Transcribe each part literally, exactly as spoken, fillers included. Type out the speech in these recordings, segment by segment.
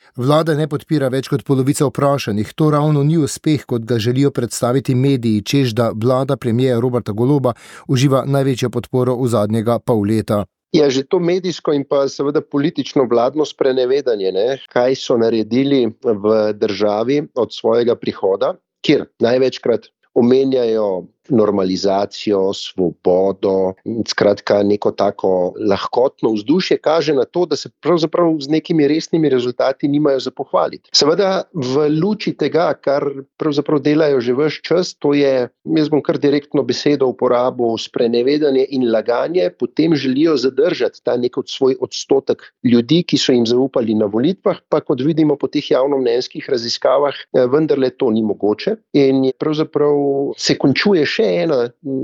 Vlada ne podpira več kot polovica vprašanih. To ravno ni uspeh, kot ga želijo predstaviti mediji, čež da vlada premierja Roberta Goloba uživa največjo podporo v zadnjega pol leta. Ja, že to medijsko in pa seveda politično vladno sprenevedanje, ne, kaj so naredili v državi od svojega prihoda, kjer največkrat omenjajo normalizacijo, svobodo, skratka neko tako lahkotno vzdušje, kaže na to, da se pravzaprav z nekimi resnimi rezultati nimajo za pohvaliti. Seveda v luči tega, kar pravzaprav delajo že ves čas, to je, jaz bom kar direktno besedo uporabil, sprenevedanje in laganje, potem želijo zadržati ta nek svoj odstotek ljudi, ki so jim zaupali na volitvah, pa kot vidimo po teh javnomnenjskih raziskavah, vendarle to ni mogoče in pravzaprav se končuje še ena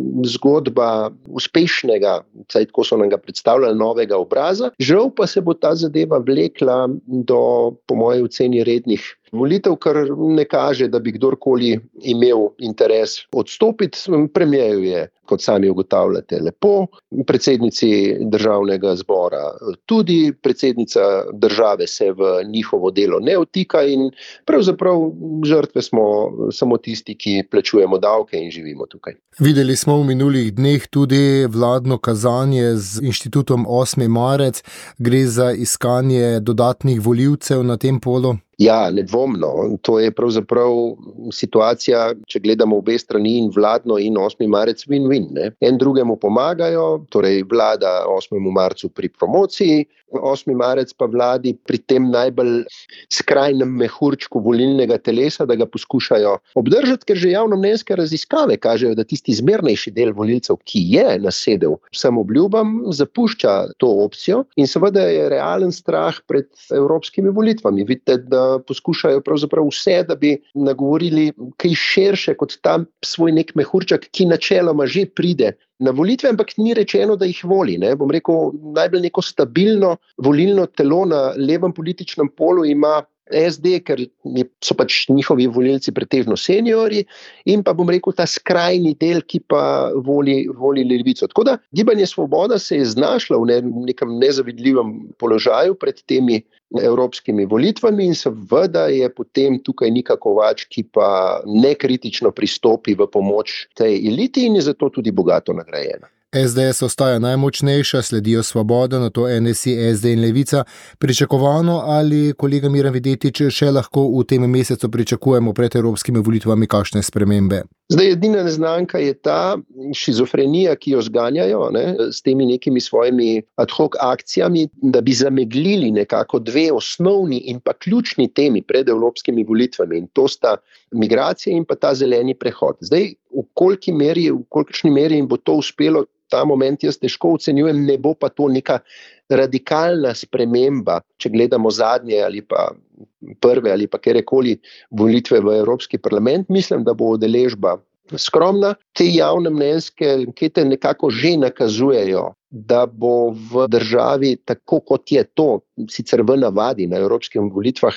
zgodba uspešnega, vsaj tako so nam ga predstavljali, novega obraza. Žal pa se bo ta zadeva vlekla do, po moji oceni, rednih volitev, kar ne kaže, da bi kdorkoli imel interes odstopiti. Premierju je, kot sami ugotavljate, lepo, predsednici državnega zbora tudi, predsednica države se v njihovo delo ne vtika in pravzaprav žrtve smo samo tisti, ki plačujemo davke in živimo tukaj. Videli smo v minulih dneh tudi vladno kazanje z inštitutom osmi marec. Gre za iskanje dodatnih volivcev na tem polu? Ja, nedvomno. To je pravzaprav situacija, če gledamo obe strani, in vladno in osmi marec, win-win. Ne? En drugemu pomagajo, torej vlada osmemu marcu pri promociji, osmi marec pa vladi pri tem najbolj skrajnem mehurčku volilnega telesa, da ga poskušajo obdržati, ker že javnomnenjske raziskave kažejo, da tisti zmernejši del volilcev, ki je nasedel vsem obljubam, zapušča to opcijo in seveda je realen strah pred evropskimi volitvami. Vidite, da poskušajo pravzaprav vse, da bi nagovorili kaj širše kot tam svoj nek mehurček, ki načeloma že pride na volitve, ampak ni rečeno, da jih voli. Ne? Bom rekel, najbolj neko stabilno volilno telo na levem političnem polu ima es de, ker so pač njihovi volilci pretežno seniorji, in pa bom rekel ta skrajni del, ki pa voli, voli levico. Tako da Gibanje Svoboda se je znašla v nekem nezavidljivem položaju pred temi evropskimi volitvami in seveda je potem tukaj Nika Kovač, ki pa nekritično pristopi v pomoč tej eliti in je zato tudi bogato nagrajena. es de es ostaja najmočnejša, sledijo Svoboda, nato en es i, es de in Levica. Pričakovano ali, kolega Miran Videtič, še lahko v tem mesecu pričakujemo pred evropskimi volitvami kakšne spremembe? Zdaj, edina neznanka je ta šizofrenija, ki jo zganjajo, ne, s temi nekimi svojimi ad hoc akcijami, da bi zameglili nekako dve osnovni in pa ključni temi pred evropskimi volitvami, in to sta migracije in pa ta zeleni prehod. Zdaj, v koliki meri, v kolikšni meri jim bo to uspelo, ta moment jaz težko ocenjujem, ne bo pa to neka radikalna sprememba, če gledamo zadnje ali pa prve ali pa kjerkoli volitve v Evropski parlament. Mislim, da bo udeležba skromna. Te javnomnenjske ankete nekako že nakazujejo, da bo v državi, tako kot je to sicer v navadi na evropskih volitvah,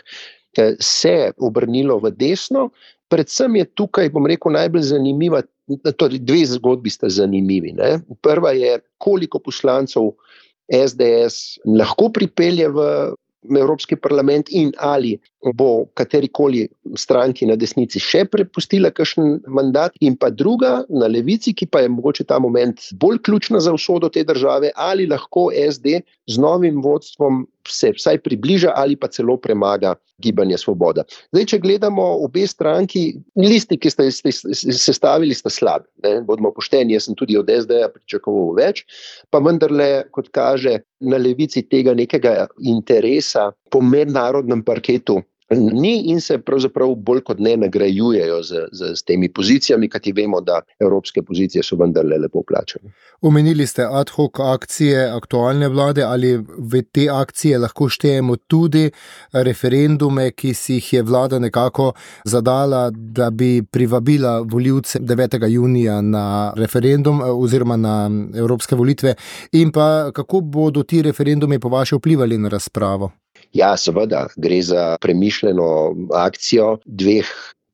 se obrnilo v desno. Predvsem je tukaj, bom rekel, najbolj zanimiva, torej dve zgodbi sta zanimivi. Ne? Prva je, koliko poslancev es de es lahko pripelje v Evropski parlament in ali bo katerikoli stranki na desnici še prepustila kakšen mandat, in pa druga na levici, ki pa je mogoče ta moment bolj ključna za usodo te države, ali lahko es de z novim vodstvom se vsaj približa ali pa celo premaga Gibanje Svoboda. Zdaj, če gledamo obe stranki, listi, ki ste sestavili, sta slabi. Ne? Bodimo pošteni, jaz sem tudi od es de-ja pričakoval več, pa vendarle, kot kaže, na levici tega nekega interesa po mednarodnem parketu ni in se pravzaprav bolj kot ne nagrajujejo z, z, z temi pozicijami, kajti vemo, da evropske pozicije so vendarle lepo plačane. Omenili ste ad hoc akcije aktualne vlade, ali v te akcije lahko štejemo tudi referendume, ki si jih je vlada nekako zadala, da bi privabila volivce devetega junija na referendum oziroma na evropske volitve, in pa kako bodo ti referendumi po vaše vplivali na razpravo? Ja, seveda, gre za premišljeno akcijo dveh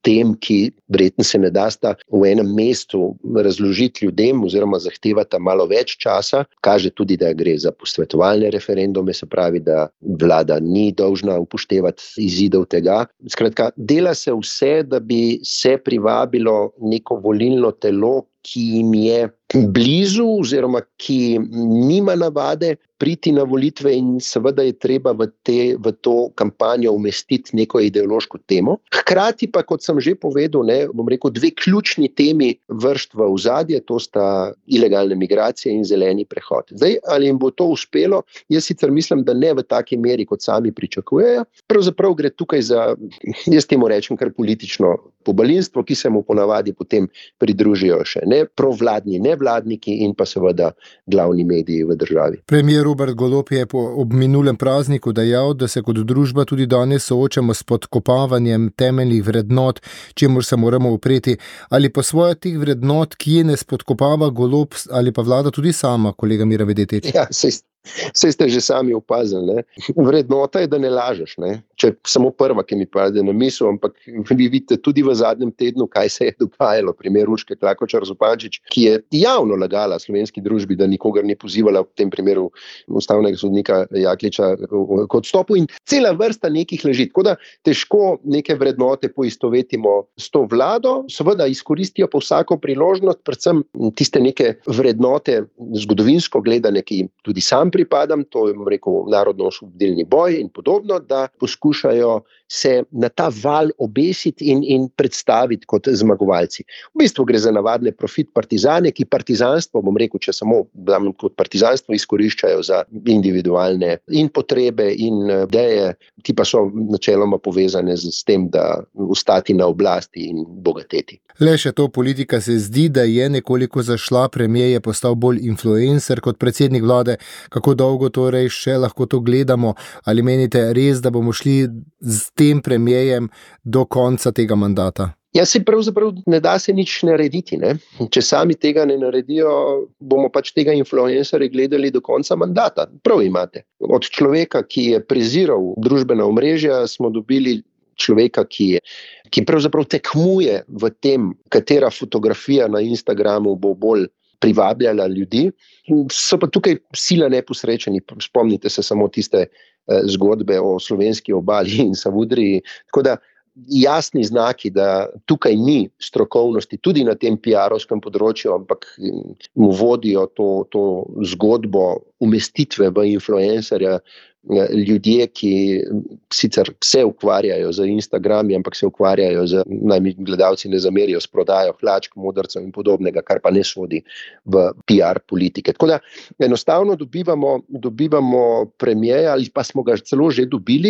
tem, ki verjetno se ne dasta v enem mestu razložiti ljudem oziroma zahtevata malo več časa. Kaže tudi, da gre za posvetovalne referendume, se pravi, da vlada ni dolžna upoštevati izidov tega. Skratka, dela se vse, da bi se privabilo neko volilno telo, ki jim je blizu oziroma ki nima navade priti na volitve, in seveda je treba v, te, v to kampanjo umestiti neko ideološko temo. Hkrati pa, kot sem že povedal, ne, bom rekel, dve ključni temi vršt v ozadje, to sta ilegalne migracije in zeleni prehod. Zdaj, ali jim bo to uspelo? Jaz sicer mislim, da ne v taki meri, kot sami pričakujejo. Pravzaprav gre tukaj za, jaz temu rečem, kar politično pobalinstvo, ki se mu ponavadi potem pridružijo še ne provladni, nevladniki in pa seveda glavni mediji v državi. Premier Robert Golob je po, ob minulem prazniku dejal, da se kot družba tudi danes soočamo s podkopavanjem temeljnih vrednot, čemur se moramo upreti. Ali po svoje teh vrednot, ki je ne spodkopava Golob ali pa vlada tudi sama, kolega Mira Vedeteč? Ja, sej, sej ste že sami opazili. Ne? Vrednota je, da ne lažeš. Ne? Če samo prva, ki mi pade na misel, ampak vi vidite tudi v zadnjem tednu, kaj se je dogajalo. Primer Urške Klakočar Zupančič, ki je javno lagala slovenski družbi, da nikogar ni pozivala, v tem primeru ustavnega sodnika Jakliča k odstopu, in cela vrsta nekih leži. Tako da težko neke vrednote poistovetimo s to vlado, seveda izkoristijo pa vsako priložnost, predvsem tiste neke vrednote zgodovinsko gledane, ki tudi sam pripadam, to je, bom rekel, narodno-osvobodilni boj in podobno, da poskušajo se na ta val obesiti in, in predstaviti kot zmagovalci. V bistvu gre za navadne profit partizane, ki partizanstvo, bom rekel, če samo dam kot partizanstvo, izkoriščajo za individualne in potrebe in ideje, ki pa so načeloma povezane z, s tem, da ostati na oblasti in bogateti. Le še to, politika se zdi, da je nekoliko zašla, premier je postal bolj influencer kot predsednik vlade. Kako dolgo torej še lahko to gledamo? Ali menite res, da bomo šli z tem premierjem do konca tega mandata? Ja, se pravzaprav ne da se nič narediti. Ne? Če sami tega ne naredijo, bomo pač tega influencerja gledali do konca mandata. Prav imate. Od človeka, ki je preziral družbena omrežja, smo dobili človeka, ki je ki pravzaprav tekmuje v tem, katera fotografija na Instagramu bo bolj privabljala ljudi. So pa tukaj sila neposrečeni. Spomnite se samo tiste eh, zgodbe o slovenski obali in Savudriji. Tako da jasni znaki, da tukaj ni strokovnosti tudi na tem pi arovskem področju, ampak mu vodijo to, to zgodbo umestitve v influencerja ljudje, ki sicer se ukvarjajo z Instagrami, ampak se ukvarjajo z, naj mi gledalci ne zamerijo, s prodajo hlačk, modrcev in podobnega, kar pa ne sodi v pi ar politike. Tako da enostavno dobivamo, dobivamo premierja, ali pa smo ga celo že dobili,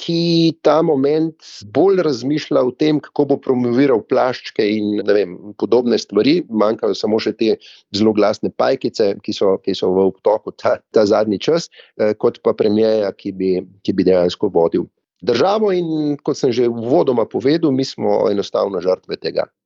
ki ta moment bolj razmišlja o tem, kako bo promoviral plaščke in ne vem, podobne stvari. Manjkajo samo še te zelo glasne pajkice, ki so, ki so v obtoku ta, ta zadnji čas, eh, kot pa premierja, Ki bi, ki bi dejansko vodil državo, in kot sem že uvodoma povedal, mi smo enostavno žrtve tega.